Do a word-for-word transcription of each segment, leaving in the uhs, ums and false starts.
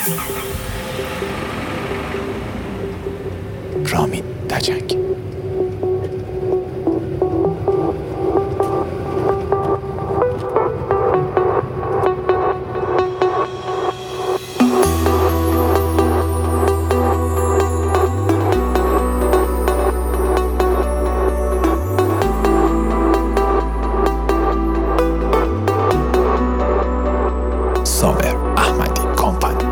رامین تجنگ. صابر احمدی کمپانی.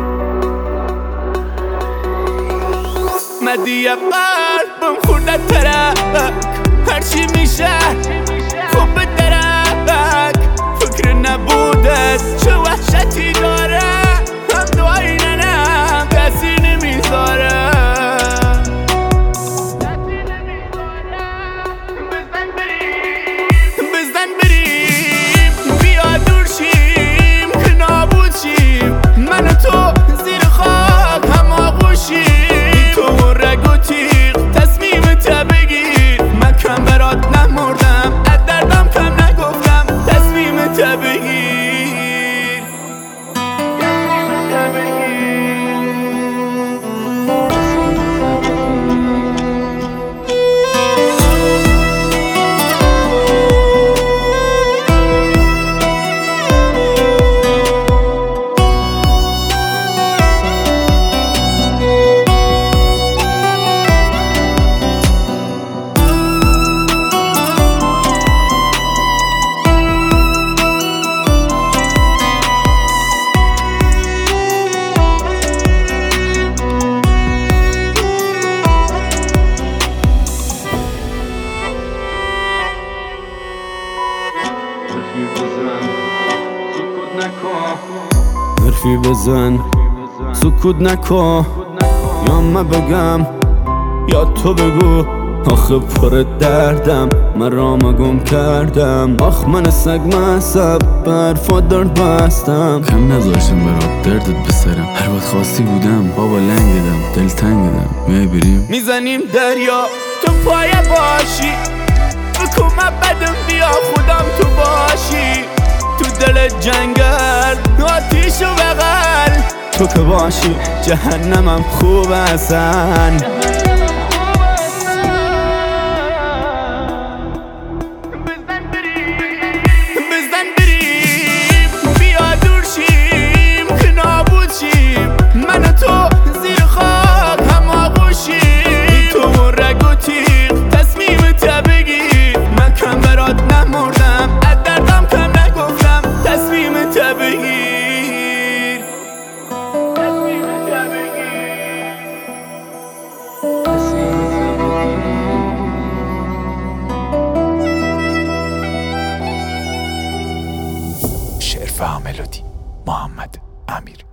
مدی قلبم خورد ترک، هرچی میشه خوب به درک. فکر نبودت چه وحشتی داره، هم دعایی ننم کسی نمیذاره. بزن بریم بیا دور شیم که نابود شیم، من و تو زیر خاک هم آغوشیم. تو رگ و تیغ تصمیمت بگیر، من کم برات نمردم از دردم کم نگفتم. تصمیمت بگیر. حرفی بزن سکوت نکن، یا من بگم یا تو بگو. آخه پر دردم من رام گم کردم، آخ من سگ مصب برفا درد بستم. کم نذاشتم برات دردت بسرم، هر وقت خواستی بودم بابا لنگدم دل تنگدم. میای بریم میزنیم دریا تو پای باشی، بکن من بدم بیا خودم تو باشی. تو دل جنگل آتیش و بغل، تو که باشی جهنمم خوب هستن. بزن بریم بیا دور شیم که نابود شیم، من و تو زیر خاک هم آغوشیم. تو رگ و تیغ تصمیمت بگیر، من کم برات نمردم از دردم کم نگفتم. تصمیمت بگیر. شعر و ملودی محمد امیر.